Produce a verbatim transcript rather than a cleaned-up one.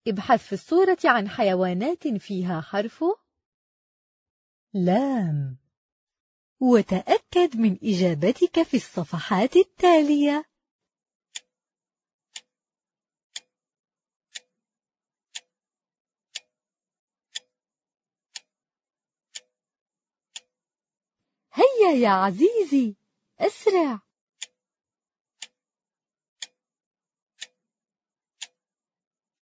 ابحث في الصورة عن حيوانات فيها حرف لام، وتأكد من إجابتك في الصفحات التالية. هيا يا عزيزي، أسرع.